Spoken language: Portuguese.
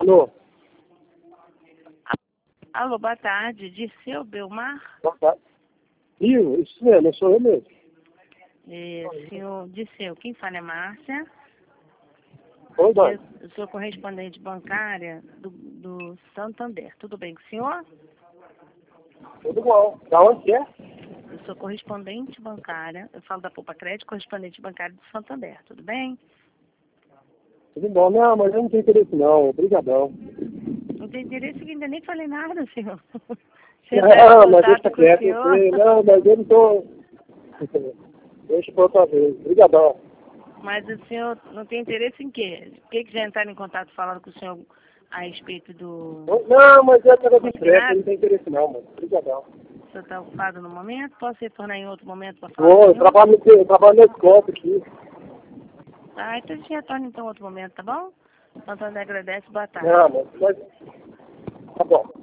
Alô? Alô, boa tarde. Dirceu Belmar? Boa tarde. Isso mesmo, sou eu mesmo. Senhor Dirceu, quem fala é Márcia. Oi, Dani. Eu sou correspondente bancária do Santander. Tudo bem com o senhor? Tudo bom. Da onde que é? Eu sou correspondente bancária. Eu falo da Poupa Crédito, correspondente bancária do Santander. Tudo bem? Tudo bom. Não, mas eu não tenho interesse não. Obrigadão. Não tem interesse que ainda nem falei nada, senhor. Não, mas deixa Contato com o quieto. Eu senhor. sei. Não, mas eu não tô... Deixa pra outra vez. Obrigadão. Mas o senhor não tem interesse em quê? Por que já entraram em contato falando com o senhor a respeito do... Não, mas eu quero de crédito. Eu não tenho interesse não, mano. Obrigadão. O senhor está ocupado no momento? Posso retornar em outro momento para falar com o Eu senhor? trabalho na escola aqui. Tá, então a gente retorna então em outro momento, tá bom? Santander agradece, boa tarde. Não, mas... Tá bom.